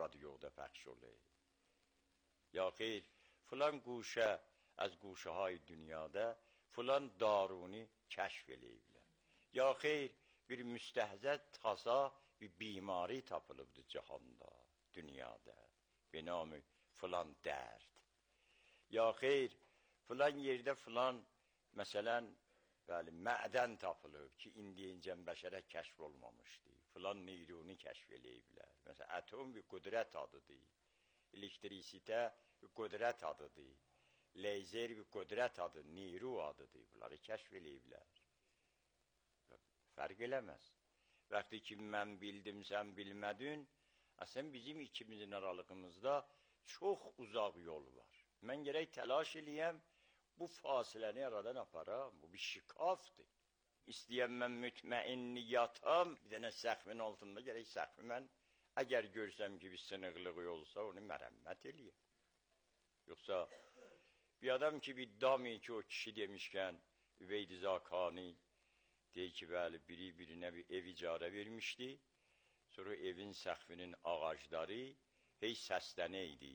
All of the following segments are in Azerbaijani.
رادیوda پخش olur. یا خیر فلان گوشه از گوشه های dünyada فلان daruni kəşf eləyiblər. Ya xeyr bir müstəhzə taza bir bimari tapılıbdır cihanda, dünyada. Benamı filan dərd. Ya xeyr filan yerdə filan məsələn bəli mədən tapılıb ki indincən bəşərə kəşf olmamışdı. Filan neyroni kəşf eləyiblər. Məsələn atom bir qüdrət adıdır. Elektrisite bir qüdrət adıdır. Lazer bir qüdrət adı, neyru adıdır. Bunları kəşf eləyiblər. Fərq eləməz. Vaxtı ki mən bildim, sən bilmədin, əslən bizim ikimizin aralığımızda çox uzaq yol var. Mən gərək təlaş eləyəm, bu fasiləni aradan aparam. Bu bir şikafdır. İstəyəm mən mütməinni yatam, bir dənə səxmin altında gərək səxmi mən, əgər görsəm ki bir sınıqlığı olsa, onu mərəmmət eləyəm. Yoxsa bir adam ki bir dami ki o kişi demişkən, Üveyd-i Zakani, deyir ki, bəli, biri birinə bir ev icarə vermişdi. Sonra evin səxfinin ağacları hey səslənəydi.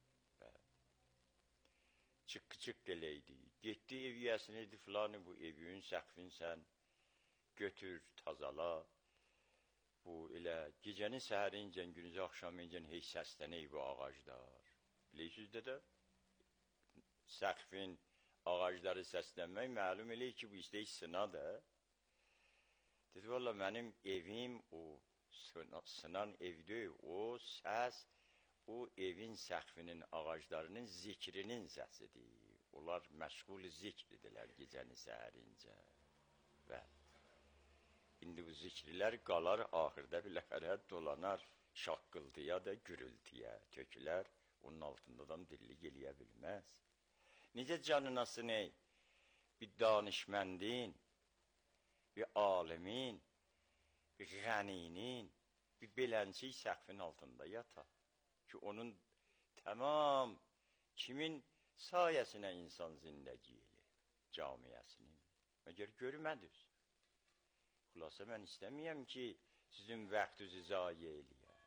Çıqqı-çıqqı eləydi. Getdi ev yiyəsini dedi, filanı bu evin səxfin sən götür, tazala. Bu elə gecəni səhərincən, günüzü axşamıncən hey səslənək bu ağaclar. Bilirsiniz də səxfin ağacları səslənmək məlum eləyir ki, bu istəyik sınadır. Dedi, valla mənim evim o sınan evdir, o səs, o evin səxfinin ağaclarının zikrinin səsidir. Onlar məşğul zikridirlər gecəni səhərincə. Və indi bu zikrilər qalar, axırda biləxərə dolanar, şaqqıltıya da gürültüyə, tökülər, onun altında adam dillik eləyə bilməz. Necə canınası ney? Bir danışməndin, bir alimin, bir qəninin, bir beləncik səqfin altında yatar. Ki onun tamam kimin sayəsinə insan zindəgi elə, camiyyəsinin. Məgər görmədiniz. Xülasə mən istəməyəm ki, sizin vaxtınızı zayi eləyəm.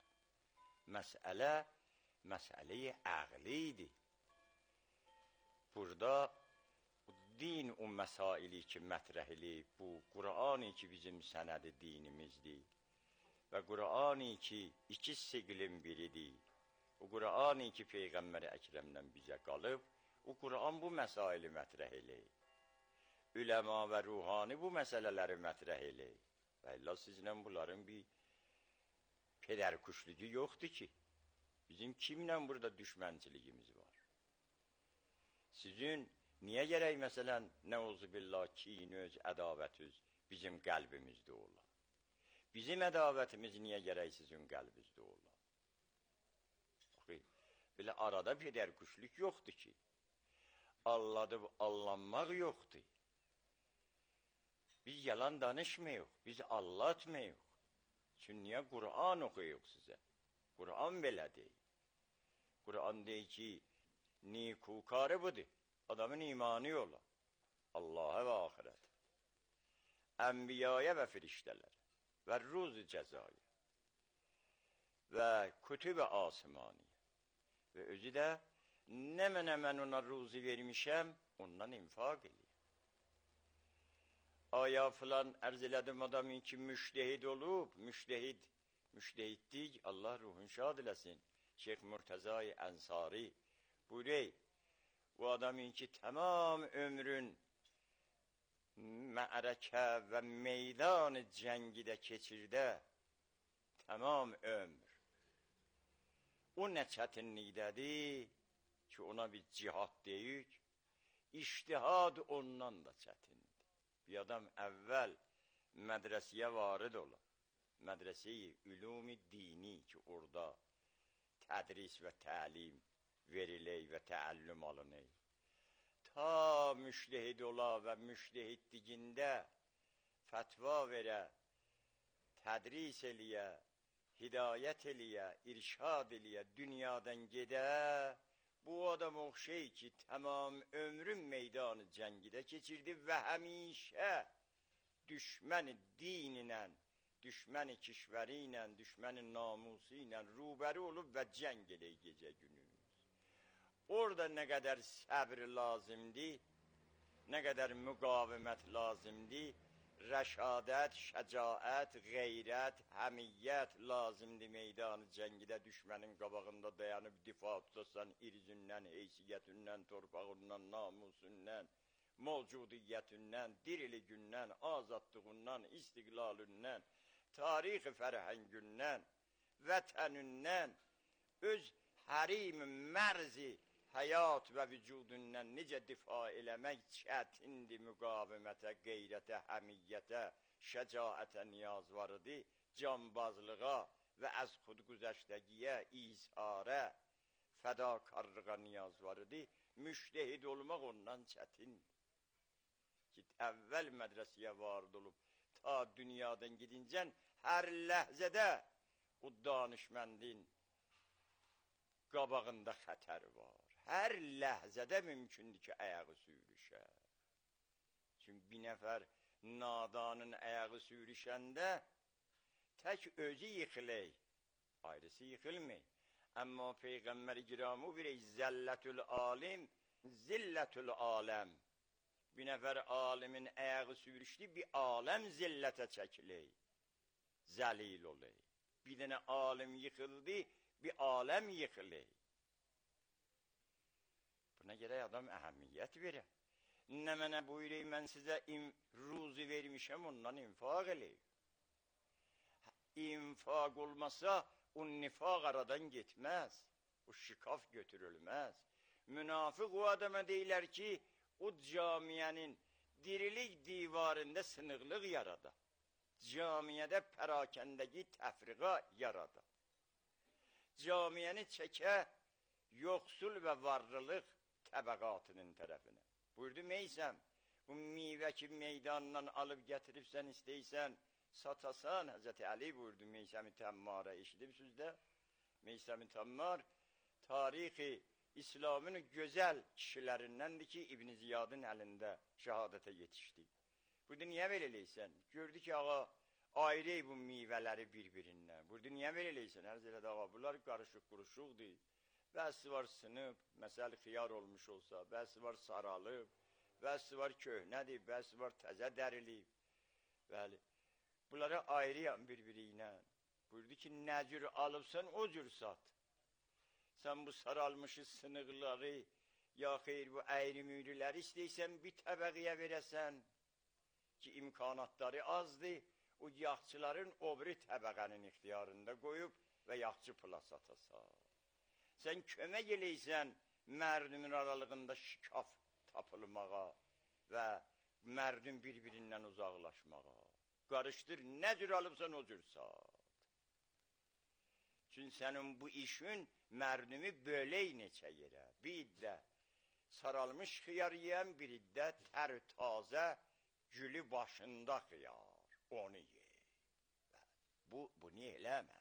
Məsələ-i əqlidir. Burada din o məsaili ki mətrəh eləyib, bu Qur'an-ı ki bizim sənədi dinimizdir və Qur'an-ı ki iki siqlin biridir. O Qur'an-ı ki Peyğəmbər Əkrəmdən bizə qalıb, o Qur'an bu məsaili mətrəh eləyib. Üləma və ruhani bu məsələləri mətrəh eləyib. Və illa sizlə bunların bir pedərkuşluğu yoxdur ki, bizim kimlə burada düşmənçiligimiz var? Sizin niyə gərək məsələn, nəuzubillah, kinöz, ədavətüz bizim qəlbimizdə ola? Bizim ədavətimiz niyə gərək sizin qəlbinizdə ola? Belə arada pedərkuşluq yoxdur ki, alladıb allanmaq yoxdur. Biz yalan danışmayıq, biz allatmayıq. Çünki niyə Qur'an oxuyuq sizə? Qur'an belə deyil. Qur'an deyil ki, nikukarı budur. Adamın imanı ola. Allah'a və ahirət. Ənbiyaya və firiştələr. Və ruzu cəzaya. Və kütüb-i asimaniyə. Və özü də nə mən ona ruzu vermişəm, ondan infaq eləyəm. Aya filan ərz elədim adamın ki, müştehid olub, müştehiddik, Allah ruhun şad eləsin. Şeyx Murtəza-i Ənsari buyuruyor, bu adamın ki, tamam ömrün məərəkə və meydan cəngidə keçirdə, tamam ömr. O nə çətinlikdədir ki, ona bir cihad deyik, iştihad ondan da çətindir. Bir adam əvvəl mədrəsiyə varid ola, mədrəsə-i ülum-i dini ki, orada tədris və təlim verilək və təəllüm alınək. Ta müştehid ola və müştehidligində fətva verə, tədris eləyə, hidayət eləyə, irşad eləyə, dünyadan gedə, bu adam oxşey ki, tamam ömrün meydanı cəngidə keçirdi və həmişə düşməni dininlə düşməni kişvəri ilə, düşməni namusu ilə rubəri olub və cəng elək gecə günümüz. Orada nə qədər səbr lazımdır, nə qədər müqavimət lazımdır, rəşadət, şəcaət, qeyrət, həmiyyət lazımdır meydanı cəngidə düşmənin qabağında dayanıb difa tutasan irzündən, heysiyyətindən, torpağından, namusundan, mövcudiyyətindən, diriliğindən, azadlığından, istiqlalündən, tarix-i fərhəngündən, vətənindən, öz hərim-i mərzi həyat və vücudundan necə difa eləmək çətindir, müqavimətə, qeyrətə, həmiyyətə, şəcaətə niyaz var idi, canbazlığa və əz xudguzəştəgiyə, izharə, fədakarlığa niyaz var idi, müştehid olmaq ondan çətindir. Ki, əvvəl mədrəsiyə varid olub, ta dünyadan gidincən, hər ləhzədə o danışməndin qabağında xətər var. Hər ləhzədə mümkündür ki, ayağı sürüşə. Çünki bir nəfər nadanın ayağı sürüşəndə tək özü yıxılır, ayrısı yıxılmır. Amma Peyğəmbər-i Kiramı birək zəllətül alim, zillətül aləm. Bir nəfər alimin ayağı sürüşdü, bir aləm zillətə çəkilir, zəlil olur. Bir dənə alim yıxıldı, bir aləm yıxılır. Buna görə adam əhəmiyyət verir. Nə mənə buyurur, mən sizə ruzi vermişəm, ondan infaq eləyir. İnfaq olmasa, o nifaq aradan getməz, o şikaf götürülməz. Münafıq o adama deyilər ki, o camiyənin dirilik divarında sınıqlıq yarada. Camiyədə pərakəndəki təfriqa yarada. Camiyəni çəkə yoxsul və varlılıq təbəqatının tərəfinə. Buyurdu, meysəm, bu meyvə ki meydandan alıb gətiribsən, istəysən, satasan, Həzrəti Əli buyurdu, Meysəm-i Təmmara eşidibsiniz də. Meysəm-i Təmmar, tarixi İslamın gözəl kişilərindəndir ki, İbn-i Ziyadın əlində şəhadətə yetişdi. Buyurdu, niyə belə eləysən? Gördü ki, ağa, ayrı bu meyvələri bir-birindən. Buyurdu, niyə belə eləysən? Ərz elədi, ağa, bunlar qarışıq-quruşuqdur. Bəzi var sınıb, məsəl xiyar olmuş olsa, bəzi var saralıb, bəzi var köhnədir, bəzi var təzə dərilib. Bəli, bunları ayrıyam bir-biri ilə. Buyurdu ki, nə cür alıbsan, o cür sat. Sən bu saralmışı sınıqları, ya xeyr bu əyri-müyrüləri istəysən, bir təbəqiyə verəsən ki, imkanatları azdır, o yaxçıların o biri təbəqənin ixtiyarında qoyub və yaxçı pula satasan. Sən kömək eləysən mərdümin aralığında şikaf tapılmağa və mərdüm bir-birindən uzaqlaşmağa. Qarışdır, nə cür alıbsan o cür sat. Çünki sənin bu işin mərdümi bölək neçə yerə. Bir iddə saralmış xiyar yiyən, bir iddə tər tazə gülü başında xiyar. Onu ye. Bunu eləmə.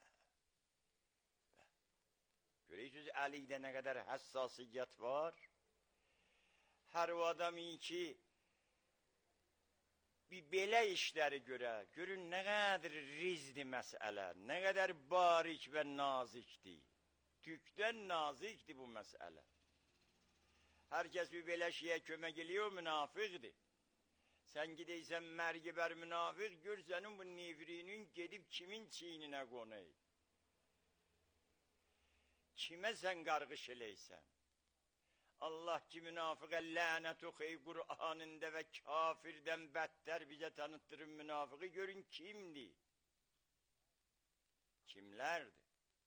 Görürsünüz, Əlidə nə qədər həssasiyyət var. Hər o adamı ki, bir belə işləri görün nə qədər rizdi məsələ, nə qədər barik və nazikdir. Tükdən nazikdir bu məsələ. Hər kəs bir belə şeyə kömək eləyə, o münafiqdir. Sən gidəysən mərgibər münafiq, gör sənin bu nevrinin gedib kimin çiyninə qonur. Kimə sən qarğış eləysən? Allah ki, münafiqə lənət oxuy Qur'anında və kafirdən bədtər bizə tanıtdırın münafiqi, görün kimdir? Kimlərdir?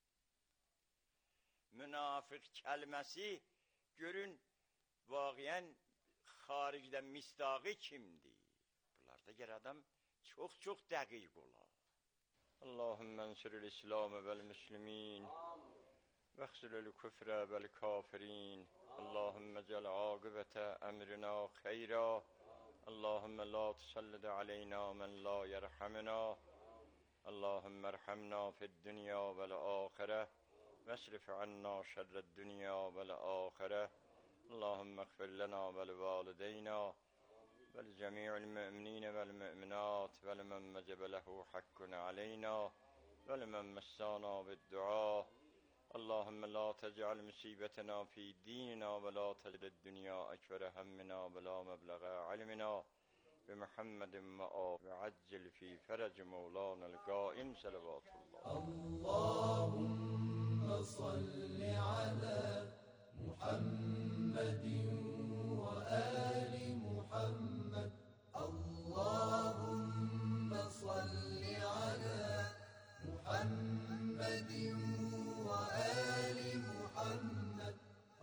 Münafiq kəlməsi, görün, vaqiyən xaricdən mistaqı kimdir? Bunlarda gəl adam çox dəqiq olar. Allahümmə ensiril İslamı vəl-müslimin və xsilil küfrə vəl-kafirin. Allahümmə cəl aqibətə əmrina xeyra. Allahümmə la tusallidə aleyna mən la yərhəmina. Allahümmə ərhəmna fid-dünya vəl-axirə. Vəsrif anna şərrəd-dünya vəl-axirə. Allahümmə əğfir lənə vəl-valideyna ولجميع المؤمنين والمؤمنات ولمن وجب له حق علينا ولمن مسانا بالدعاء. اللهم لا تجعل مصيبتنا في ديننا ولا تجعل الدنيا أكبر همنا ولا مبلغ علمنا بمحمد وعجل في فرج مولانا القائم صلوات الله. اللهم صل على محمد وآل محمد. اللهم صل على محمد وآل محمد.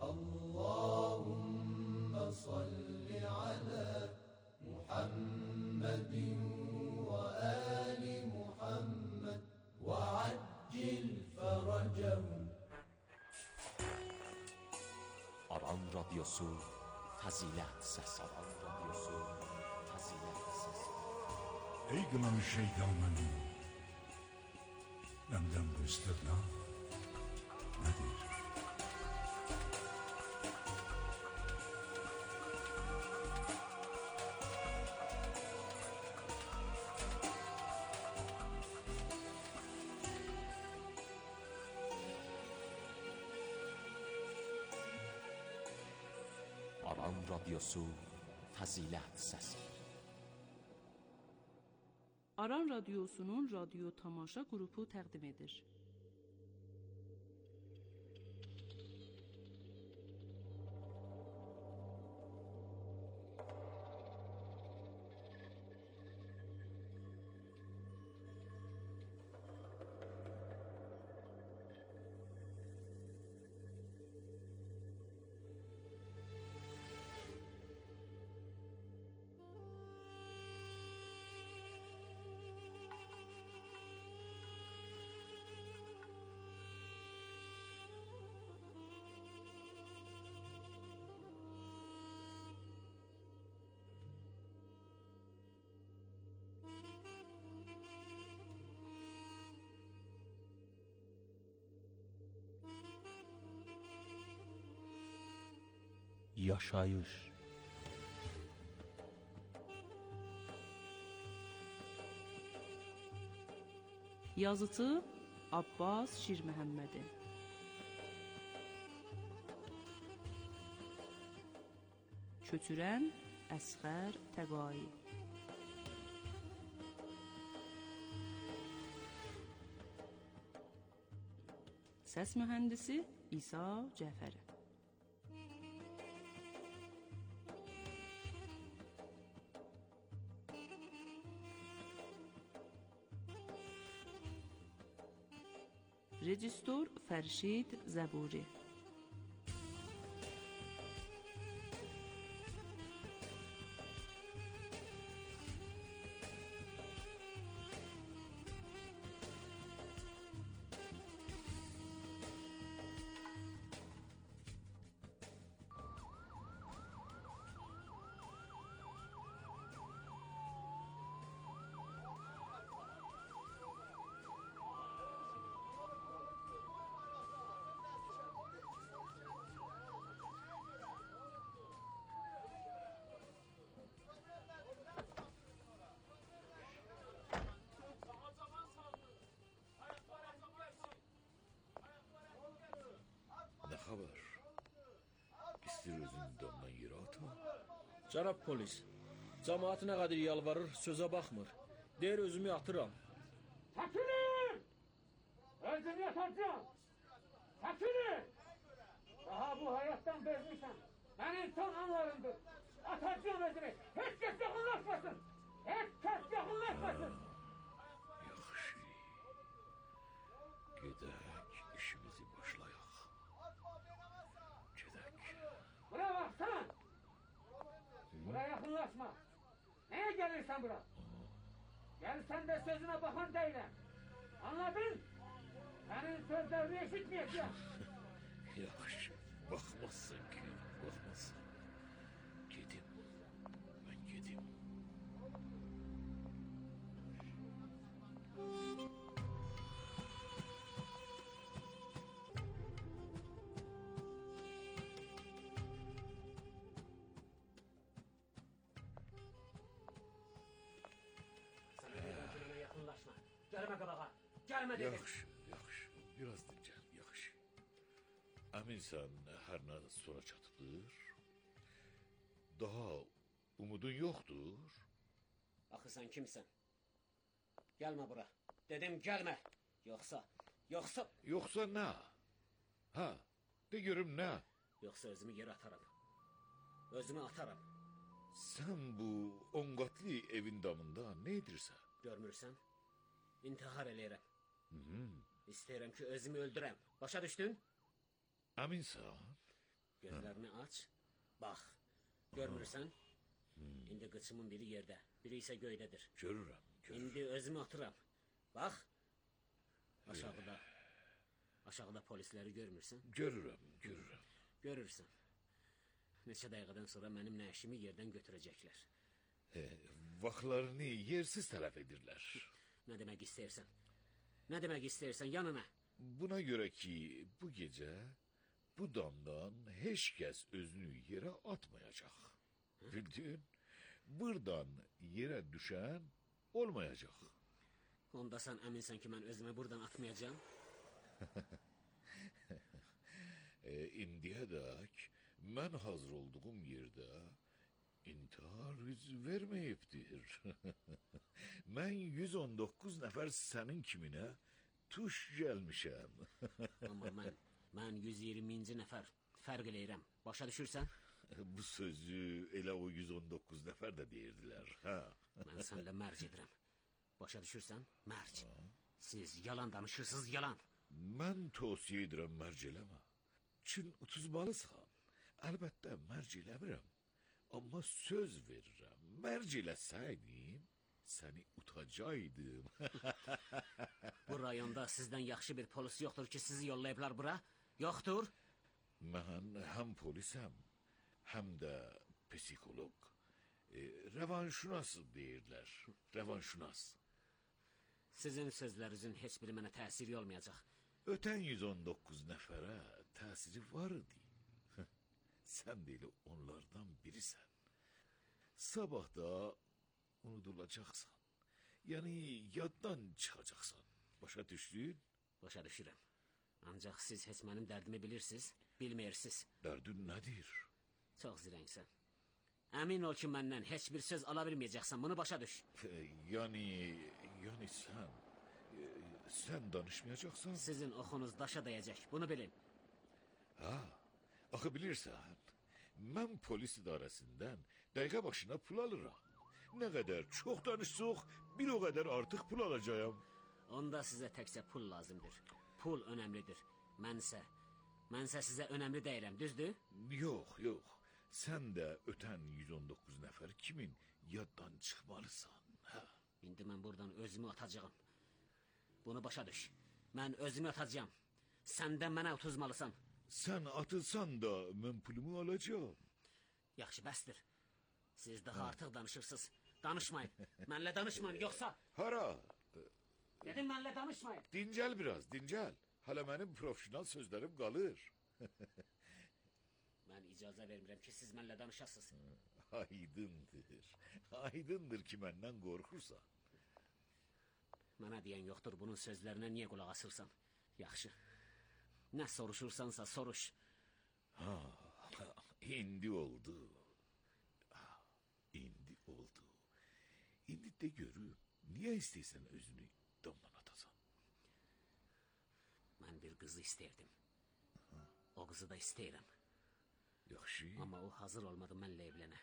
اللهم صل على محمد وآل محمد وعجل فرجهم. Aran Radyosu Fazilet Sesi. Ey kınamış şeytanın, benden bu istirna nedir? Aran Radyosu Fazilet Sesi. Aran Radyosu'nun radyo tamaşa qrupu təqdim edir. Yaşayış. Yazıcı Abbas Şirməhəmmədi. Köçürən Əsğər Təqai. Səs mühəndisi İsa Cəfəri. Rejissor Fərşid Zəburi. Ne haber? İstir özünü damdan yere atma. Cənab polis, cəmaatı nə qədər yalvarır, sözə baxmır. Deyir özümü atıram. Çəkilin! Özümü atacağım! Çəkilin! Daha bu hayattan bezmişəm. Mənim son anlarımdır. Atacağım özümü. Heç kəs yaxınlaşmasın! Heç kəs yaxınlaşmasın! Yaxşı. Gedək, işimizi başlayaq. Gedək. Bura baksana! Bura yaxınlaşma! Neye gelirsən bura? Gelsen de sözüne bakan değilim. Anladın? Senin sözlerini eşitmeyeceğim. Yaxşı. Baxmazsın ki, baxmazsın. Gedim. Ben gedim. Gəlmə dedim. Yaxşı, yaxşı. Biraz dincəl, yaxşı. Əminsən hər nə sonra çatıbdır? Daha umudun yoxdur? Axı sən kimsən? Gəlmə bura. Dedim gəlmə. Yoxsa. Yoxsa nə? Ha, de görüm nə? Yoxsa özümü yerə ataram. Özümü ataram. Sən bu 10 qatlı evin damında nə edirsən? Görmürsən? İntihar eləyirəm. İstəyirəm ki, özümü öldürəm. Başa düşdün? Əminsən? Gözlərini aç. Bax. Görmürsən? İndi qıçımın biri yerdə, biri isə göydədir. Görürəm. İndi özümü atıram. Bax. Aşağıda polisləri görmürsən? Görürəm. Görürsən. Neçə dəqiqədən sonra mənim nəşimi yerdən götürəcəklər. Vaxtlarını yersiz tələf edirlər. Nə demək istəyirsən? Nə demək istəyirsən? Yanına. Buna görə ki, bu gecə bu damdan heç kəs özünü yerə atmayacaq. Bildin? Buradan yerə düşən olmayacaq. Onda sən əminsən ki, mən özümü buradan atmayacağım? İndiyədək mən hazır olduğum yerdə intihar yüz verməyibdir. Mən 119 nəfər sənin kiminə tuş gəlmişəm. Amma mən 120-ci nəfər fərq eləyirəm. Başa düşürsən? Bu sözü elə o 119 nəfər də deyirdilər. Mən sənlə mərc edirəm. Başa düşürsən? Mərc. Siz yalan danışırsınız, yalan. Mən tövsiyə edirəm mərc eləmə. Çin utuzmalısan. Əlbəttə mərc eləmirəm. Amma söz verirəm. Mərc eləsəydim, səni utacaydım. Bu rayonda sizdən yaxşı bir polis yoxdur ki, sizi yollayıblar bura? Yoxdur? Mən həm polisəm, həm də psikolog. Revanşunas deyirlər. Revanşunas. Sizin sözlərinizin heç biri mənə təsiri olmayacaq. Ötən 119 nəfərə təsiri var idi. Sən də elə onlardan birisən. Sabah da unudulacaqsan. Yəni yaddan çıxacaqsan. Başa düşdün? Başa düşürəm. Ancaq siz heç mənim dərdimi bilirsiniz, bilməyirsiniz. Dərdin nədir? Çox zirəngsən. Əmin ol ki, məndən heç bir söz ala bilməyəcəksən, bunu başa düş. Yəni sən danışmayacaqsan? Sizin oxunuz daşa dəyəcək, bunu bilin. Axı bilirsən, mən polis idarəsindən dəqiqə başına pul alıram. Nə qədər çox danışsaq, bir o qədər artıq pul alacağım. Onda sizə təkcə pul lazımdır. Pul önəmlidir. Mənsə sizə önəmli deyirəm, düzdür? Yox. Sən də ötən 119 nəfər kimin yaddan çıxmalısan. İndi mən buradan özümü atacağım. Bunu başa düş. Mən özümü atacağım. Sən də mənə utuzmalısan. Sən atılsan da mən pulumu alacağım. Yaxşı, bəsdir. Siz daha artıq danışırsınız. Danışmayın. Mənlə danışmayın, yoxsa... Hara? Dedim, mənlə danışmayın. Dincəl biraz, dincəl. Hələ mənim profesional sözlərim qalır. Mən icazə vermirəm ki, siz mənlə danışasınız. Aydındır ki, məndən qorxursan. Mənə deyən yoxdur, bunun sözlərinə niyə qulaq asırsan? Yaxşı. Nə soruşursansa soruş. İndi oldu. İndi de görüm, niyə istəyirsən özünü damdan atasan? Mən bir qızı istəyirdim. O qızı da istəyirəm. Yaxşı. Amma o hazır olmadı mənlə evlənə.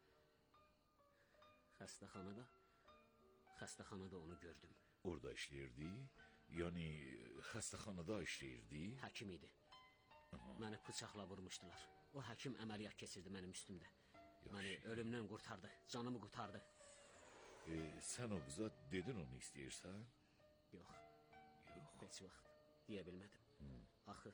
Xəstəxanada onu gördüm. Orada işləyirdi? Yəni xəstəxanada işləyirdi? Həkim idi. Məni bıçaqla vurmuşdular. O həkim əməliyyat keçirdi mənim üstümdə. Məni ölümdən qurtardı, canımı qurtardı. Sən o qıza dedin onu istəyirsən? Yox. Heç vaxt deyə bilmədim. Axı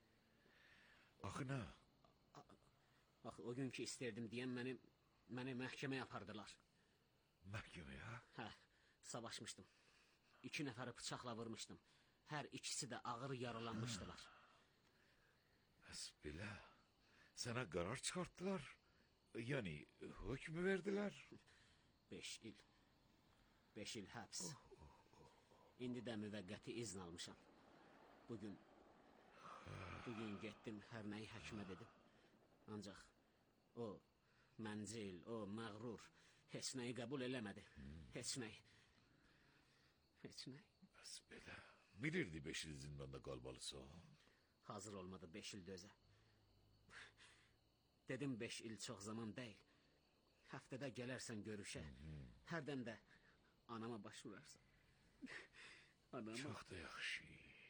nə? Axı o gün ki istəyirdim deyən məni məhkəməyə apardılar. Məhkəməyə? Hə, savaşmışdım. 2 nəfəri bıçaqla vurmuşdum. Hər ikisi də ağır yaralanmışdılar. Bəs belə, sənə qərar çıxartdılar? Yəni, hökmü verdilər? 5 il həbs. İndi də müvəqqəti izn almışam. Bugün getdim, hər nəyi həkimə dedim. Ancaq o məncil, o məğrur heç nəyi qəbul eləmədi. Heç nəyi. Bəs belə. Bilirdi 5 il zindanda qalmalısı o. Hazır olmadı 5 il dözə. Dedim 5 il çox zaman deyil. Həftədə gələrsən görüşə. Hərdən də anama baş vurarsan. Anama... Çox da yaxşı.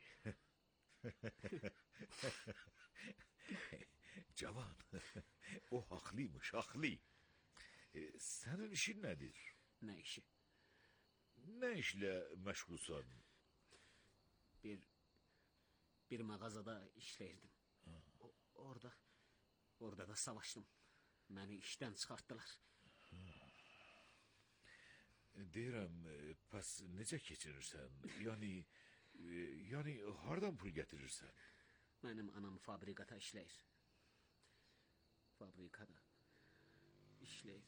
Cavan, o haklıymış, haklı. Senin işin nedir? Nə işi? Ne işle məşğulsan? Bir mağazada işləyirdim. Orada da savaşdım. Məni işdən çıxartdılar. Deyirəm, pəs necə keçirirsən? Yani hardan pul getirirsən? Mənim anam fabrikada işləyir. Fabrikada işləyir.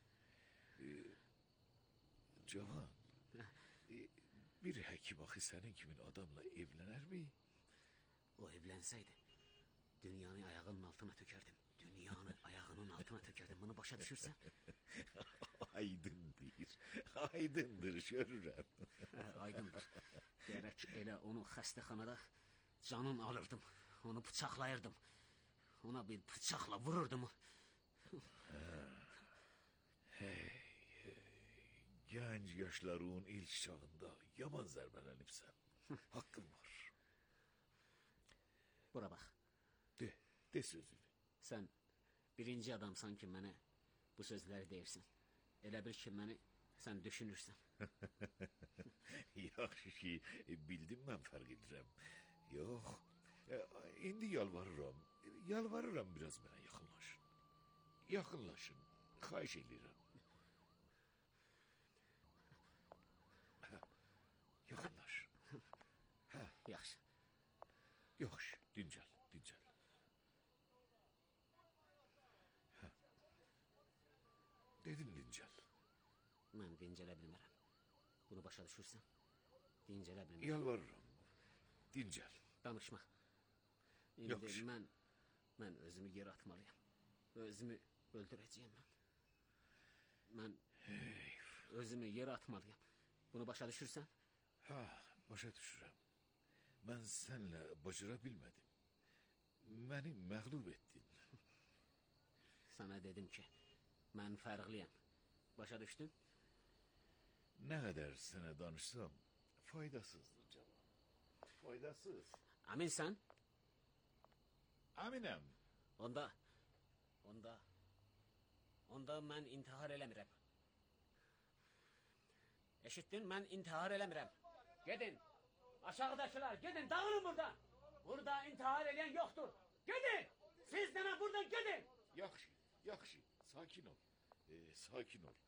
Cavan, bir həkim axı sənin kimin adamla evlənər mi? O evlənsəydi, dünyanı ayağının altına tökərdim. Dünyanı ayağının altına tökərdim. Bunu başa düşürsən? Aydındır, görürəm. Aydındır. Gərək elə onu xəstəxanada canın alırdım. Onu bıçaqlayırdım. Ona bir bıçaqla vururdum. Gənc yaşların ilk çağında yaman zərbələnibsən. Haqqın var. Bura bax. De sözünü. Sən birinci adamsan ki, mənə bu sözləri deyirsən. Elə bil ki, məni sən düşünürsən. Yaxşı ki, bildim mən fərq edirəm. Yox, indi yalvarıram. Yalvarıram biraz mənə yaxınlaşın. Yaxınlaşın, xahiş edirəm. Yaxınlaş. Yaxşı. Yaxşı, dincəl. Dedim dincəl. Mən dincələ bilmərəm. Bunu başa düşürsən? Dincələ bilmərəm. Yalvarıram. Dincəl. Danışma. Yaxşı. İndi mən özümü yerə atmalıyam. Özümü öldürəcəyəm mən. Mən özümü yerə atmalıyam. Bunu başa düşürsən? Başa düşürəm. Mən sənlə bacara bilmədim. Məni məğlub etdin. Sana dedim ki, mən fərqliyəm. Başa düşdün? Nə qədər sənə danışsam, faydasızdır cavan. Faydasız. Əminsən? Əminəm. Onda mən intihar eləmirəm. Eşitdin, mən intihar eləmirəm. Gedin. Aşağıdakılar, gedin, dağılın buradan. Burada intihar eləyən yoxdur. Gedin. Siz demə buradan gedin. Yaxşı. Sakin ol. Sakin ol.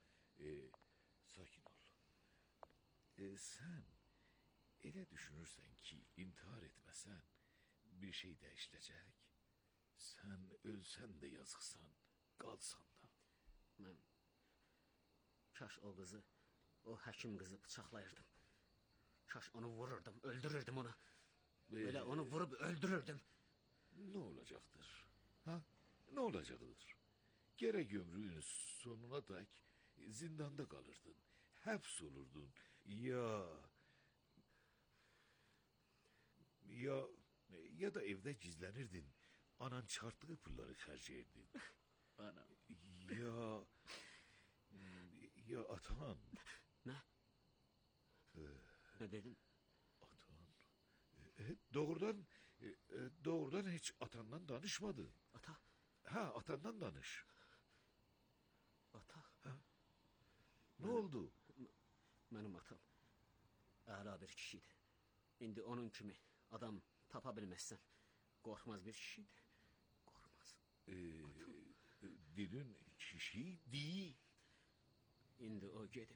Sen elə düşünürsən ki, intihar etməsən bir şey dəyişiləcək. Sen ölsən də yazıqsan, qalsan da. Mən kaş o qızı, o həkim qızı bıçaqlayırdım. Kaş onu vururdum, öldürürdüm onu. Böyle onu vurup öldürürdüm. Ne olacaktır? Ne olacaktır? Gerek ömrünün sonuna dek zindanda kalırdın. Hapsolurdun. Ya da evde gizlenirdin. Anan çıkarttığı pulları harcayırdın. Anam. Ya atan. Ne? Ne dedin? Atan. Doğrudan hiç atandan danışmadı. Ata? Atandan danış. Ata? Ne oldu? Benim atam əla bir kişiydi. İndi onun kimi adam tapa bilməzsən. Qorxmaz bir kişiydi. Qorxmaz. Dedin kişi değil. İndi o gedib.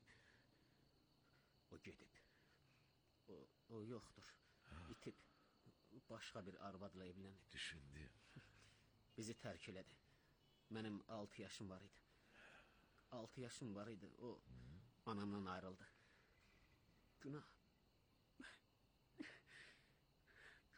O yoxdur. İtib. Başqa bir arvadla evlənib. Düşündüm. Bizi tərk elədi. Mənim 6 yaşım var idi. 6 yaşım var idi. O anamdan ayrıldı.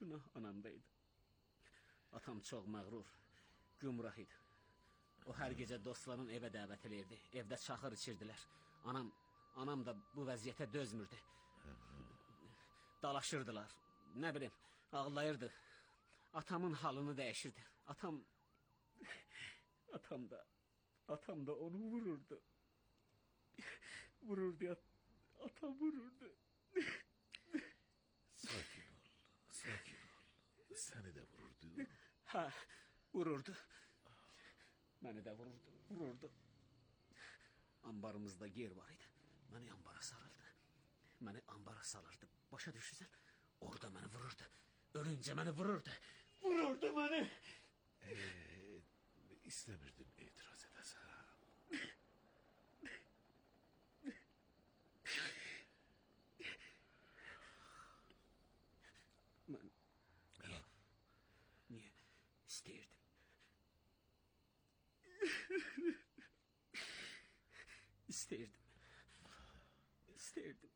Günah anamdaydı. Atam çox məğrur, gümrah idi. O hər gecə dostların evə dəvət eləyirdi. Evdə çaxır içirdilər. Anam da bu vəziyyətə dözmürdü. Dalaşırdılar. Nə bilim, ağlayırdı. Atamın halını dəyişirdi. Atam da onu vururdu. Atam vururdu. Sakin ol. Səni də vururdu. Hə, vururdu. Məni də vururdu. Ambarımızda yer var idi. Məni ambara salırdı. Başa düşürsən? Orada məni vururdu. Ölüncə məni vururdu. Vururdu məni. İstəmirdim etiraz edəsən. Mən niyə istəyirdim? İstəyirdim.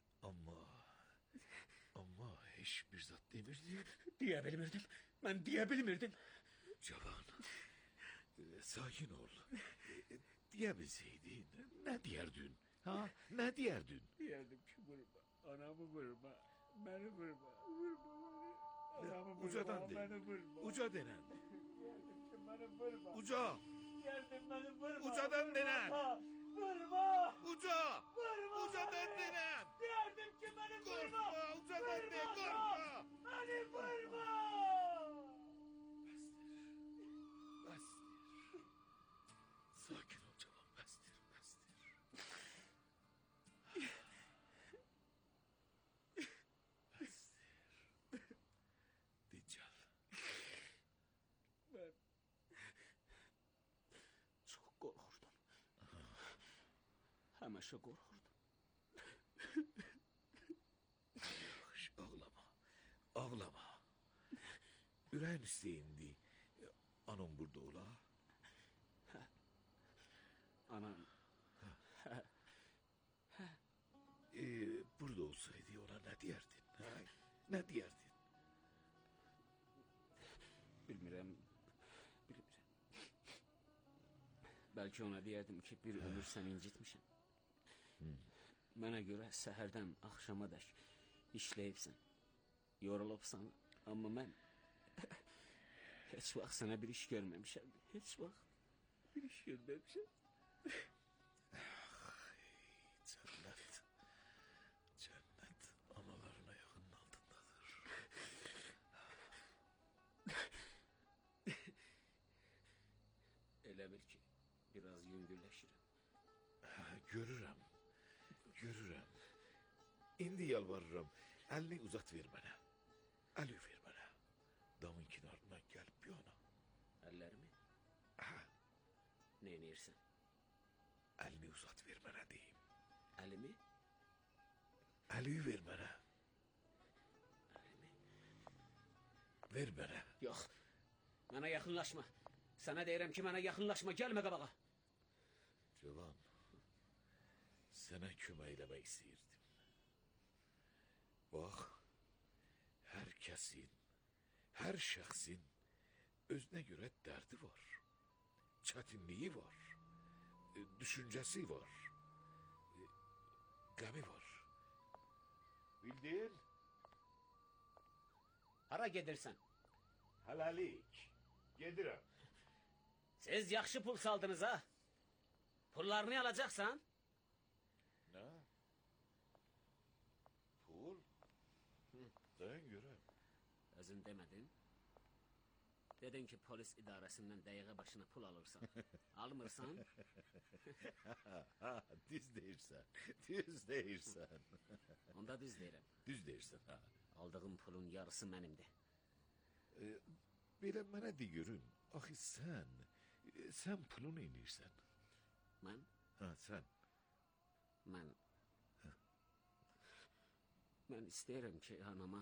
Amma heç bir zat demirdin. Deyə bilmirdim. Mən deyə bilmirdim. Cavan, sakin ol. Deyə bilsəydin, nə deyərdin? Ha? Nə deyərdin? Deyərdim ki, vurma. Anamı vurma. Məni vurma. Vurma məni. Anamı vurma. Ucadan de. Məni vurma. Uca denən. Deyərdim ki, məni vurma. Uca. Deyərdim məni vurma. Ucadan denən. Vurma. Uca. Vurma. Ucadan denən. Deyərdim ki, məni vurma. Korkma. Ucadan de. Korkma. Məni vurma. Bəsdir. Sakin ol cavan. Bəsdir. Dincəl. Mən çox qorxurdum. Həmişə qorxurdum. Yaxşı, ağlama. Ürəyin istəyindi. Anam burada ola. Anam. Burada olsaydı ona nə deyərdin? Nə deyərdin? Bilmirəm. Bəlkə ona deyərdim ki, bir ömür sən incitmişəm. Mənə görə səhərdən axşama dək işləyibsən, yorulubsan, amma mən heç vaxt sənə bir iş görməmişəm. Heç vaxt bir iş görməmişəm. Cənnət anaların ayağının altındadır. Elə bil ki, biraz yüngülləşirəm. Görürəm. İndi yalvarıram, əlini uzat ver mənə. Əli ver mənə. Damın kenarından gəlib bir ona. Əllərimi? Neynirsən? Əlini uzat ver mənə deyim. Əlimi? Əli ver mənə. Əlimi? Ver mənə. Yox, mənə yaxınlaşma. Sənə deyirəm ki, mənə yaxınlaşma, gəlmə qabağa. Cavan, sənə kömək eləmək istəyirdim. Bax, hər kəsin, hər şəxsin özünə görə dərdi var, çətinliyi var, düşüncəsi var, qəmi var. Bildin? Hara gedirsən? Hələlik, gedirəm. Siz yaxşı pul saldınız, ha? Pullarını alacaqsan? Nə? Pul? Dayan görəm. Özün demədin. Dedin ki, polis idarəsindən dəqiqə başına pul alırsan. Almırsan? Düz deyirsən. Onda düz deyirəm. Düz deyirsən, ha. Aldığım pulun yarısı mənimdir. Belə mənə de görüm. Axı sən pulu neynirsən? Mən? Ha, sən. Mən istəyirəm ki,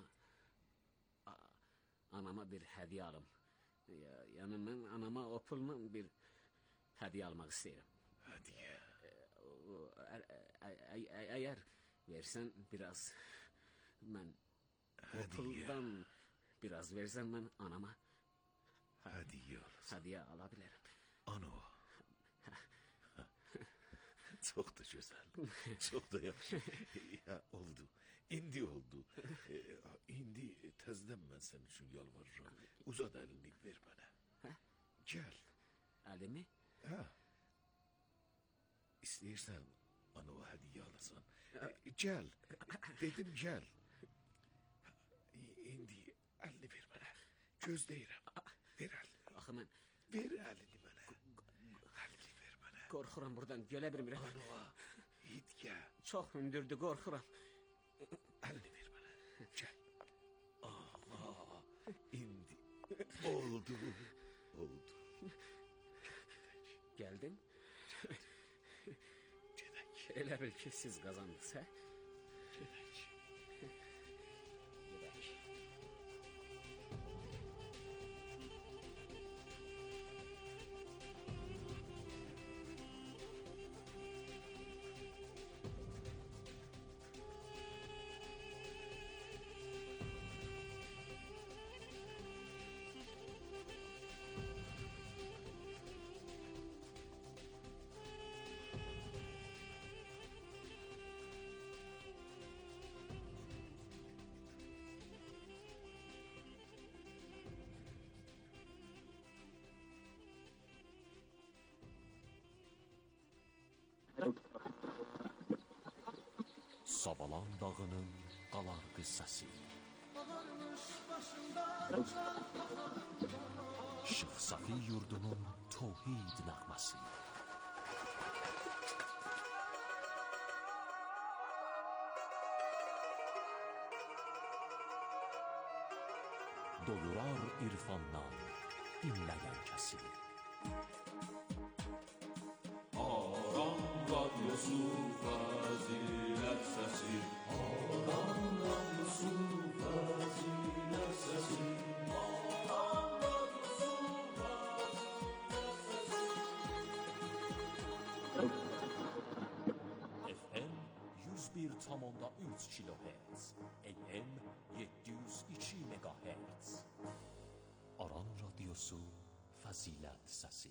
anama bir hədiyyə alım. Yəni, mən anama o pulla bir hədiyyə almaq istəyirəm. Hədiyyə? Əgər versən biraz, mən o puldan Biraz versən mən anama. Hədiyyə alasın. Hədiyyə ala bilərəm. Ano. Çox da gözəl. Çox da yaxşı. Ya, oldu. İndi oldu. İndi təzdən mən sənin üçün yalvarıram. Uzat əlini, ver mənə. Hə? Gəl. Əlimi? Hə. İstəyirsən anova hədiyyə alasan. Gəl. Dedim gəl. İndi əlini ver mənə. Gözləyirəm. Ver əlini. Axı mən... Ver əlini mənə. Əlini ver mənə. Qorxuram buradan, gələ bilmirəm. Anova, hidyə. Çox hündürdür, qorxuram. Əlini ver mənə. Gəl. Aha, indi oldu. Oldu. Gəldin? Gedək. Elə bil ki, siz qazandınız, hə? Gedək. Gedək. Savalan dağının qalar qıssası. Şıx Safi yurdunun tövhid nəğməsi. Doyurar irfandan dinləyən kəsi. Aram radyosu fazilet sesi. Aram radyosu fazilet sesi. Aram radyosu fazilet sesi. FM 101,3 kHz, AM 702 MHz. Aran radyosu fazilet sesi.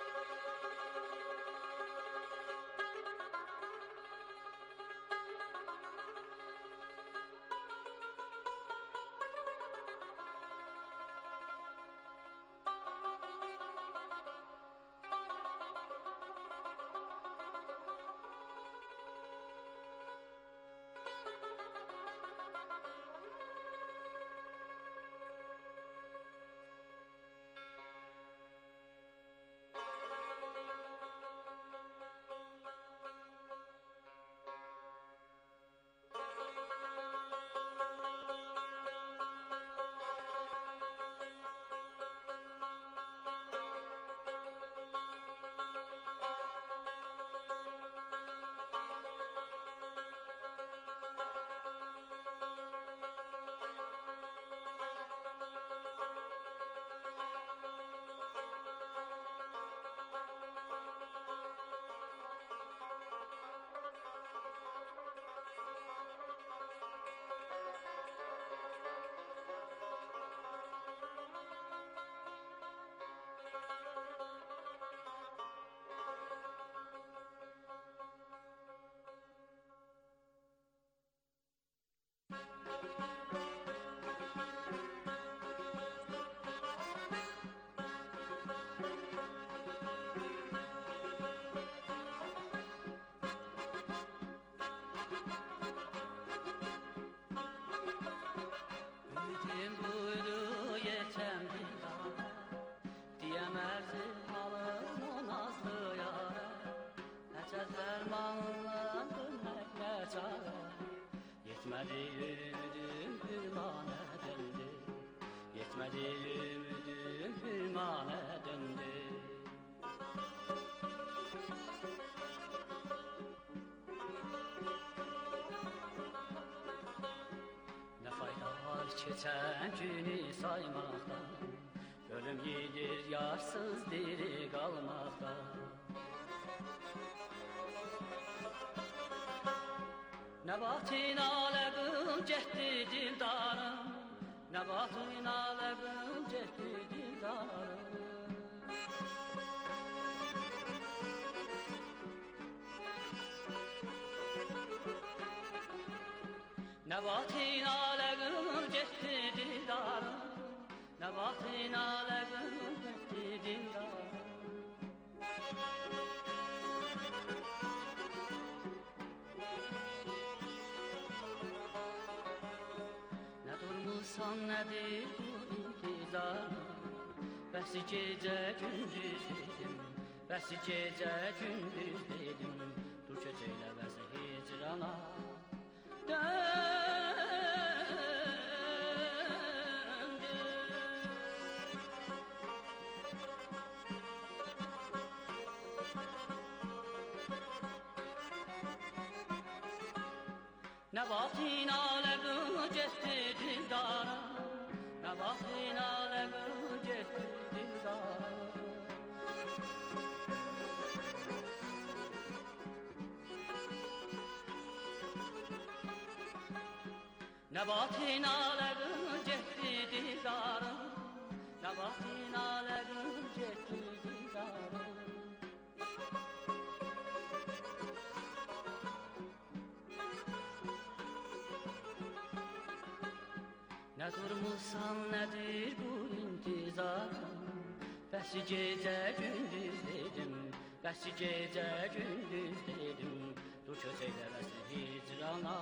Yetmedi ümidim hümane döndü. Yetmedi ümidim hümane döndü. Ne fayda var geçen günü saymaktan, ölüm gelir yarsız diri kalmaktan. Ne vaktin aləqim getdi dildarım, Nebatın alevim cetti didarım. Nebatın alevim cetti didarım. Nebatın alevim cetti didarım. Durmuşsan nedir bu intizar? Bəs gecə gündüz dedim, bəs gecə gündüz dedim. Dur keçəylə bəs hicrana Nebatın alevim cetti dildarım. Nebatın alevim cetti dildarım. Nebatın alevim cetti dildarım. Nebatın alevim cetti dildarım. Ne durmuşsan nedir bu intizar? Bəs gecə gündüz dedim, bəs gecə gündüz dedim. Dur köçəklə bəs hicrana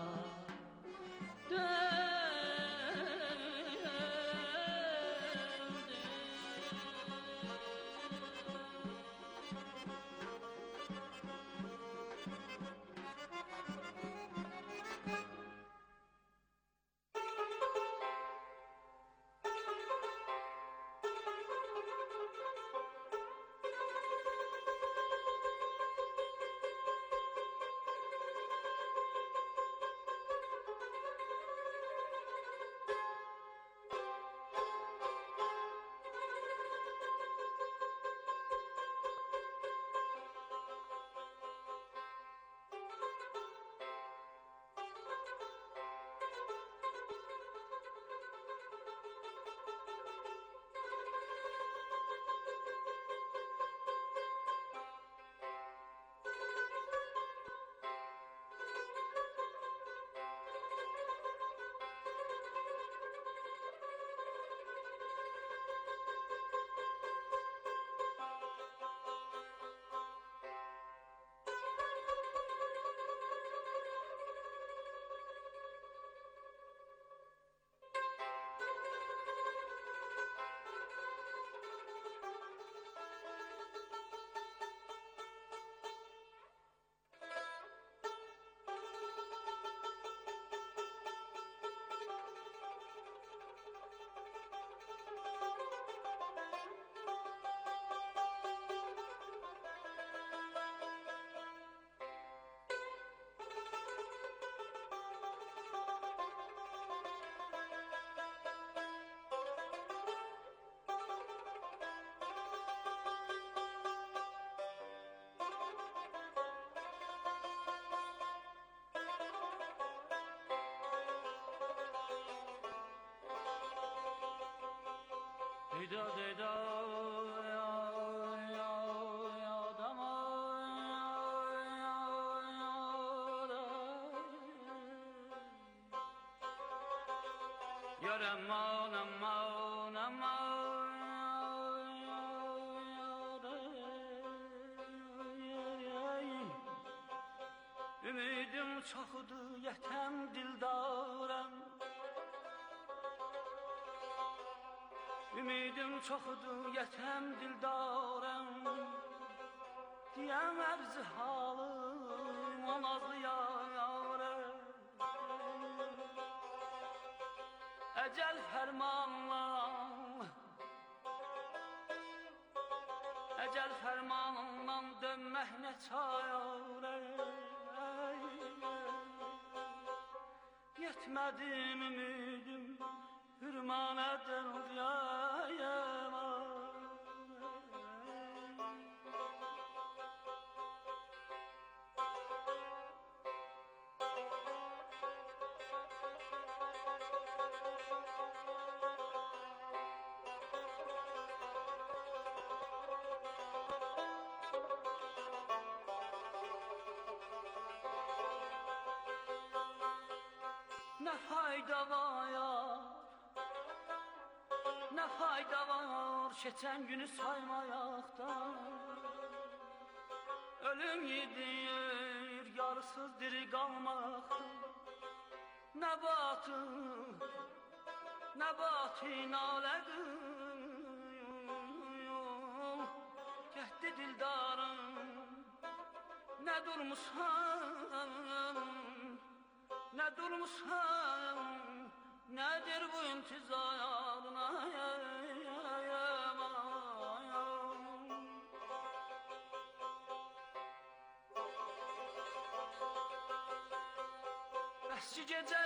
Dida dida ya ya ya dama ya ya ya aman aman aman ümidim çoxdur yetəm dildaram. Ümidim çoxdur, yetəm dildarəm. Deyəm əvzi halım, o nazlı yarəm. Əcəl fərmanla, əcəl fərmanla dönmək nə çarəm. Yetmədim ümidim, hürmanədən diyayəmə. Ne fayda var, ne fayda var geçen günü saymayaktan. Ölüm yedir, yarısız diri kalmak. Ne batı nalədir. Getdi dildarım, ne durmuşsan, nedir bu intizarın Bəsçi gecə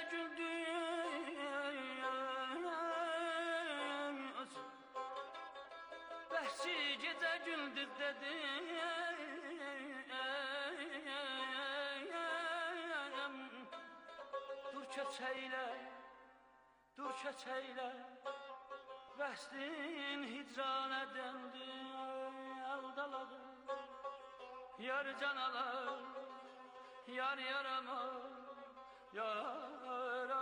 güldüz, bəsçi gecə güldüz dedi. Dur çeçeyle, vəslin hicrana döndü. Aldaladı, yar canalar, yar yarama, yara.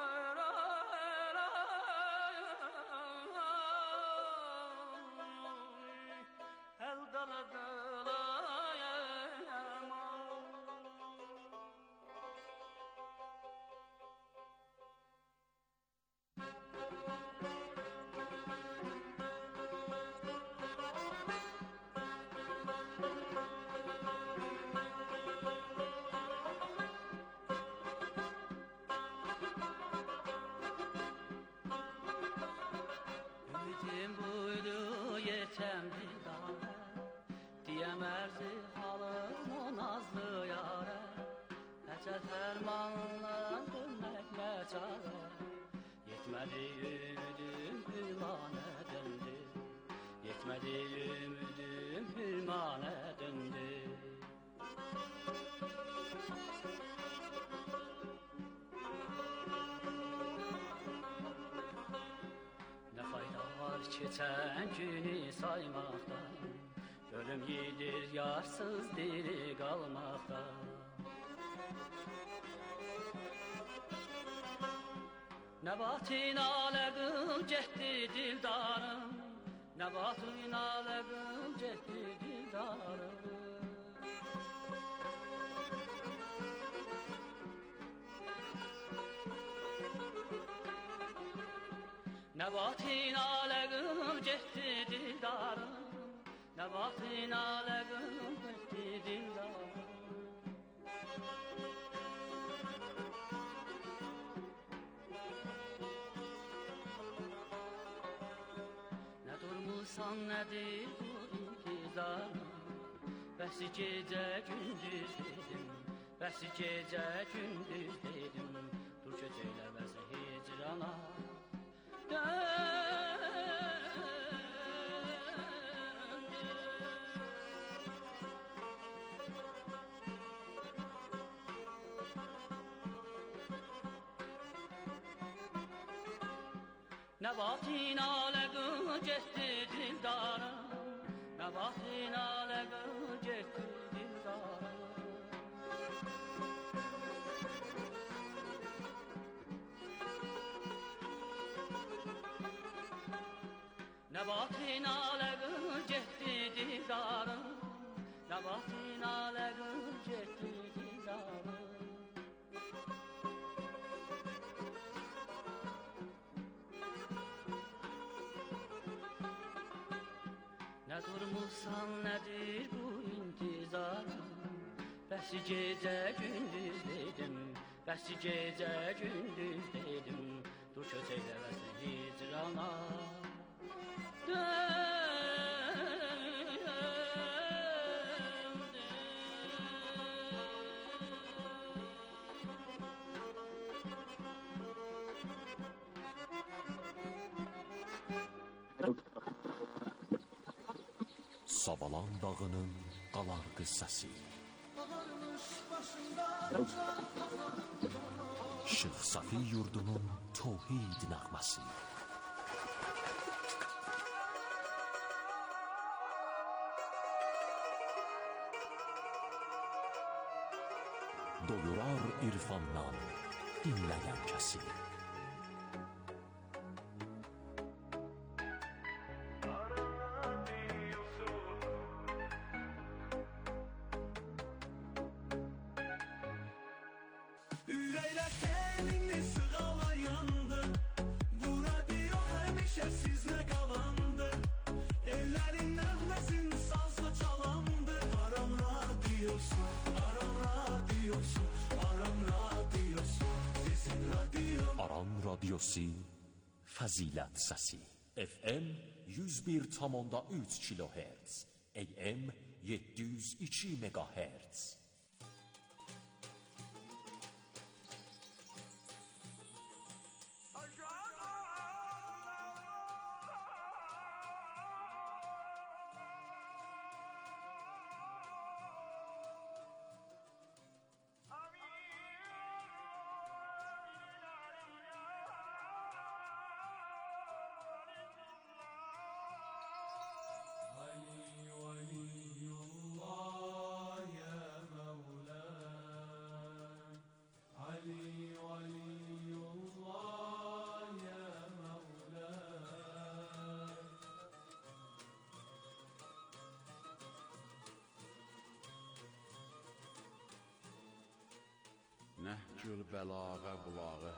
Ümidim buydu yetem dildara, diyemezdi halım o nazlı yara. Ecel fermanla dönmekle çare, yetmedi ümidim hürmane döndü. Yetmedi ümidim hürmane döndü. Geçen günü saymaktan, ölüm yedir yarsız diri kalmaktan. Nebatin aləqim getdi dildarım, Nebatin aləqim getdi dildarım. Nebatin aləqim getdi dildarım, Nebatin aləqim getdi dildarım. Ne durmuşsan nedir bu intizarım, bəsi gecə gündüz dedim, bəsi gecə gündüz dedim. Dur köçəylə bəsi hicrana. Nebatin aləqim getdi dildarım, Nebatin aləqim getdi dildarım. Nebatin aləqim getdi dildarım, Nebatin aləqim getdi dildarım. Ne durmuşsan nedir bu intizarım, bəsi gecə gündüz dedim, bəsi gecə gündüz dedim. Dur köçəklə bəsi hicrana. Savalan dağının qalar qıssası. Şeyx Safi yurdunun tövhid nəğməsi. Doyurar irfandan, dinləyən kəsi. Ürəklər səninlə sığala yandı. Bu radio həmişə sizlə qalandı. Ellərin nəğməsin salsa çalandı. Aram radiosu, Aram radiosu, Aram radiosu, sizin radio. Aran radiosu, fəzilət səsi. FM 101,3 kHz, AM 702 MHz. Nəhcül bəlağa bulağı.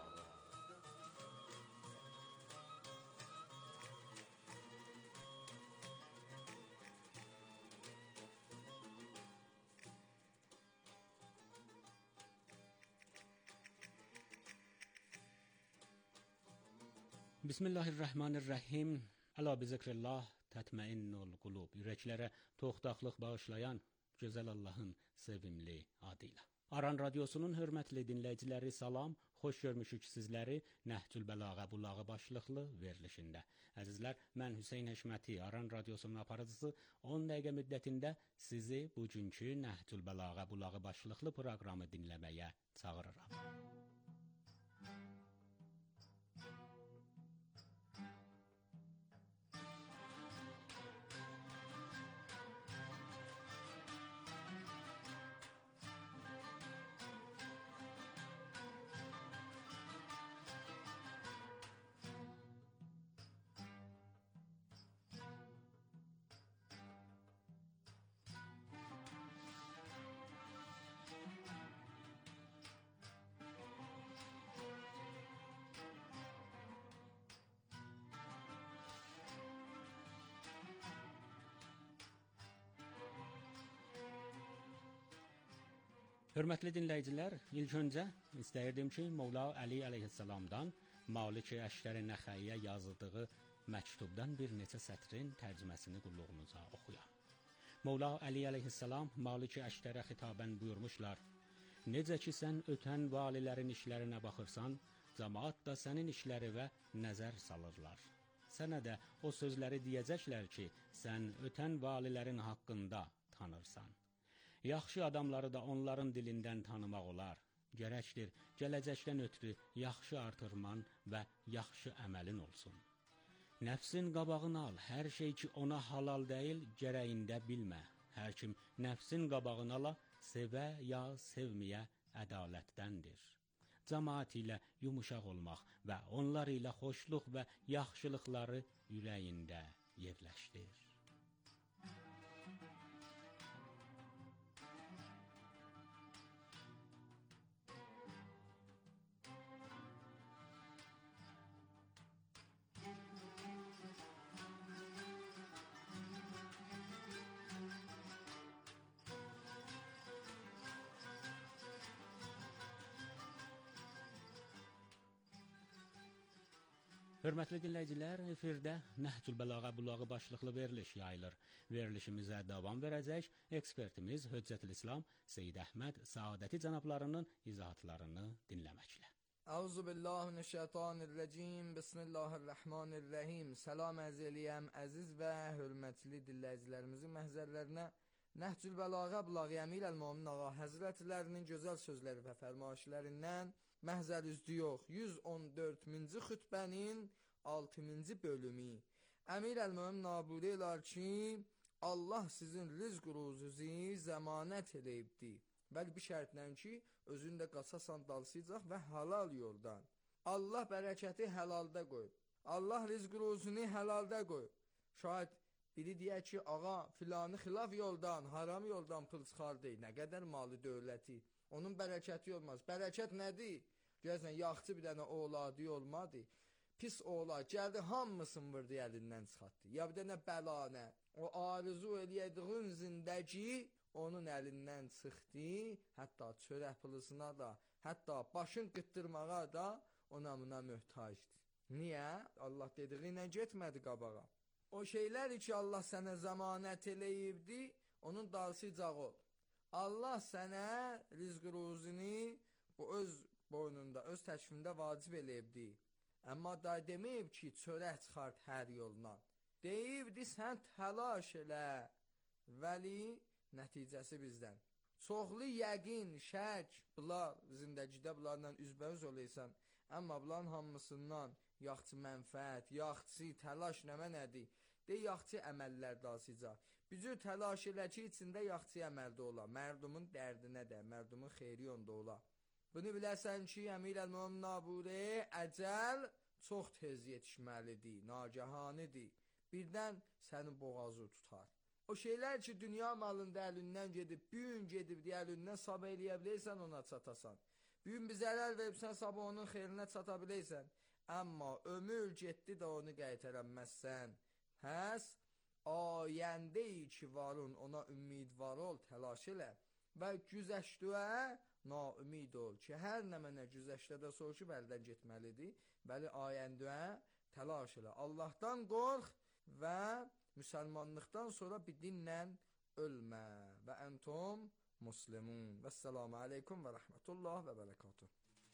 Bismillahirrahmanirrahim. Əla bi zikrillah tətməinnul qulub. Ürəklərə toxtaqlıq bağışlayan gözəl Allahın sevimli adıyla. Aran radiosunun hörmətli dinləyiciləri salam, xoş görmüşük sizləri Nəhcül Bəlağa bulağı başlıqlı verilişində. Əzizlər, mən Hüseyn Həşməti, Aran radiosunun aparıcısı 10 dəqiqə müddətində sizi bugünkü Nəhcül Bəlağa bulağı başlıqlı proqramı dinləməyə çağırıram. Hörmətli dinləyicilər, ilk öncə istəyirdim ki, Mövla Əli əleyhissalamdan Malik-i Əştər-i Nəxəiyə yazdığı məktubdan bir neçə sətrin tərcüməsini qulluğunuza oxuyam. Mövla Əli əleyhissalam Malik-i Əştərə xitabən buyurmuşlar: Necə ki sən ötən valilərin işlərinə baxırsan, cəmaat da sənin işlərinə nəzər salırlar. Sənə də o sözləri deyəcəklər ki, sən ötən valilərin haqqında tanırsan. Yaxşı adamları da onların dilindən tanımaq olar. Gərəkdir, gələcəkdən ötürü yaxşı artırman və yaxşı əməlin olsun. Nəfsin qabağını al, hər şey ki ona halal deyil, gərəyində bilmə. Hər kim nəfsin qabağını ala, sevə ya sevməyə ədalətdəndir. Cəmaat ilə yumuşaq olmaq və onlar ilə xoşluq və yaxşılıqları ürəyində yerləşdir. Hörmətli dinləyicilər, efirdə Nəhcül Bəlağa bulağı başlıqlı veriliş yayılır. Verilişimizə davam verəcək ekspertimiz Höccətülislam Seyyid Əhməd Saadəti cənablarının izahatlarını dinləməklə. Euzubillahimineşşeytanirracim. Bismillahirrahmanirrahim. Salam ərz eləyəm əziz və hörmətli dinləyicilərimizin məhzərlərinə. Nəhcül Bəlağa bulağı Əmir Əl-Mömin Ağa Həzrətlərinin gözəl sözləri və fərmayişlərindən məhzər üzdü yox, 114-cü xütbənin 6-cı bölümü. Əmir Əl-Mömin Naburi elər ki, Allah sizin rizq ruzunuzu zəmanət eləyibdi Bəli, bir şərtlə ki, özün də qaçasan dalsıyacaq və halal yoldan. Allah bərəkəti həlalda qoyub. Allah rizq ruzunu həlalda qoyub. Şayad biri deyək ki, ağa filanı xilaf yoldan, haram yoldan pul çıxardı. Nə qədər malı dövləti. Onun bərəkəti olmaz. Bərəkət nədir? Görəsən, yaxçı bir dənə oğladı olmadı. Pis oğlaq gəldi, hamısını vurdu, əlindən çıxartdı. Ya bir dənə bəlanə. O arzu eləyədiğin zindəgi onun əlindən çıxdı. Hətta çörək pulısına da, hətta başın qıtdırmağa da ona buna möhtacdır. Niyə? Allah dediği ilə getmədi qabağa. O şeylər ki, Allah sənə zəmanət eləyibdi, onun dalsıcaq ol. Allah sənə rizq ruzini bu öz boynunda, öz təşvində vacib eləyibdi. Amma da deməyib ki, çörək çıxart hər yoldan. Deyibdi, sən təlaş elə, vəli nəticəsi bizdən. Çoxlu yəqin, şək, bunlar zindəgidə bunlarla üzbəüz olaysan. Amma bunların hamısından yaxçı mənfəət, yaxçı təlaş nəmə nədir? Yaxçı əməllər dalsıca. Bücür təlaş elə ki, içində yaxçı əməldə ola. Mərdumun dərdinə də, mərdumun xeyri onda ola. Bunu biləsən ki, Əmir-əl-Mömin Naburi əcəl çox tez yetişməlidir, nagəhanidir. Birdən sənin boğazı tutar. O şeylər ki, dünya malında əlindən gedib, büyün gedib deyə əlindən sabah eləyə biləysən, ona çatasan. Büyün bir zərər veribsən, sabah onun xeyrinə çata biləysən. Amma ömür getdi də onu qaytarəməzsən. Həs, ayəndə-i ki varın, ona ümidvar ol, təlaş elə. Və güzəştüə naümid ol ki, hər nə mənə güzəştədə soğuşub əldən getməlidir. Bəli, ayəndüə təlaş elə. Allahdan qorx və müsəlmanlıqdan sonra bir dinlə ölmə. Və əntum muslimun. Vəssalamu aleykum və rəhmətullah və bərəkatuh.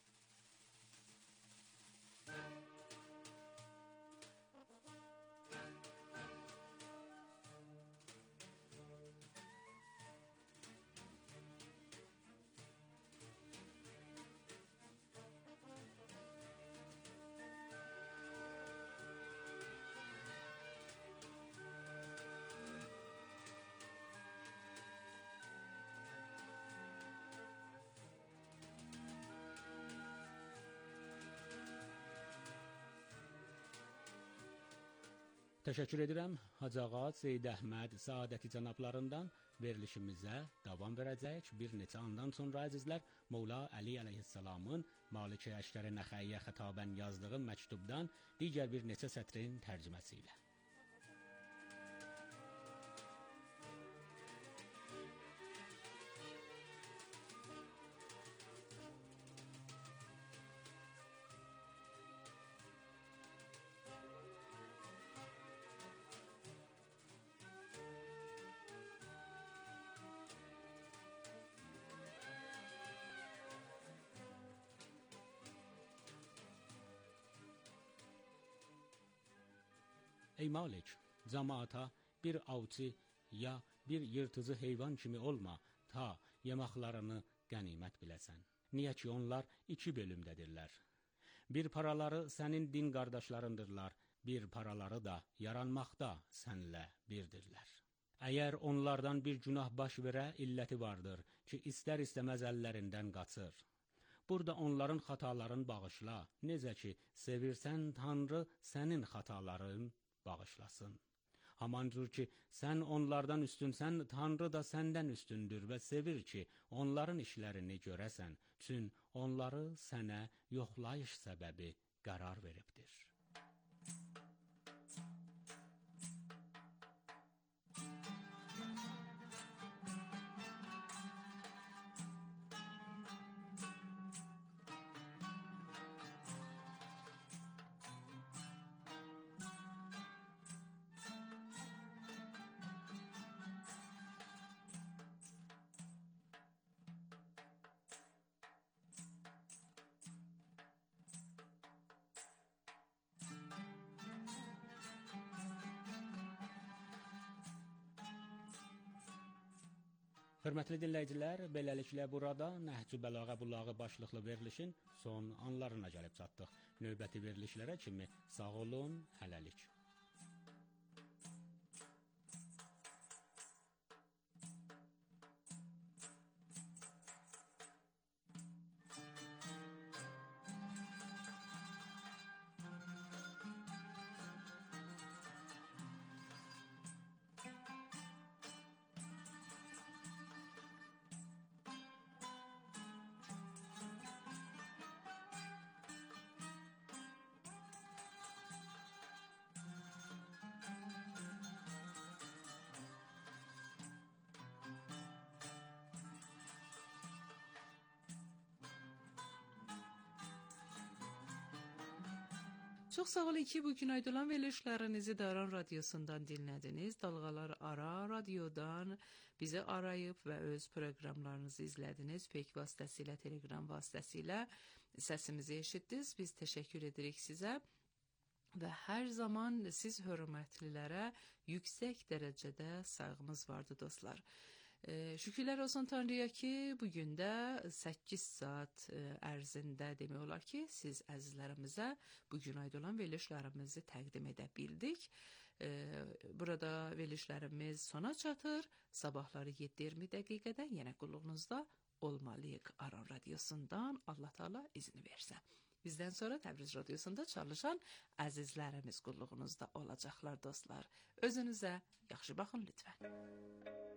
Təşəkkür edirəm Hacı Ağa Zeyd Əhməd Səadəti cənablarından verilişimizə davam verəcək. Bir neçə andan sonra əzizlər Mövla Əli əleyhissalamın Malik-i Əşkər-i Nəxəyyə xətabən yazdığı məktubdan digər bir neçə sətrin tərcüməsi ilə. Ey Malik, cəmaata bir avçı ya bir yırtıcı heyvan kimi olma, ta yemaqlarını qənimət biləsən. Niyə ki, onlar iki bölümdədirlər. Bir paraları sənin din qardaşlarındırlar, bir paraları da yaranmaqda sənlə birdirlər. Əgər onlardan bir günah baş verə, illəti vardır ki, istər-istəməz əllərindən qaçır. Burada onların xatalarını bağışla, necə ki, sevirsən Tanrı sənin xataların bağışlasın. Haman cür ki, sən onlardan üstünsən, Tanrı da səndən üstündür və sevir ki, onların işlərini görəsən, çün onları sənə yoxlayış səbəbi qərar veribdir. Hörmətli dinləyicilər, beləliklə burada Nəhcü Bəlağa Bulağı başlıqlı verilişin son anlarına gəlib çatdıq. Növbəti verilişlərə kimi sağ olun, hələlik. Çox sağ olun ki, bugün aydolan verilişlərinizi Daran Radiosundan dinlədiniz. Dalğalar Ara Radiodan bizi arayıb və öz proqramlarınızı izlədiniz. Feyk vasitəsilə, Telegram vasitəsilə səsimizi eşitdiniz. Biz təşəkkür edirik sizə. Və hər zaman siz hörmətlilərə yüksək dərəcədə sayğımız vardı dostlar. Şükürlər olsun Tanrıya ki, bugün də 8 saat ərzində demək olar ki, siz əzizlərimizə bugün aydolan verilişlərimizi təqdim edə bildik. Burada verilişlərimiz sona çatır. Sabahları 7:20 dəqiqədə yenə qulluğunuzda olmalıyıq Aran Radiosundan, Allah Taala izin versə. Bizdən sonra Təbriz Radiosunda çalışan əzizlərimiz qulluğunuzda olacaqlar dostlar. Özünüzə yaxşı baxın lütfən.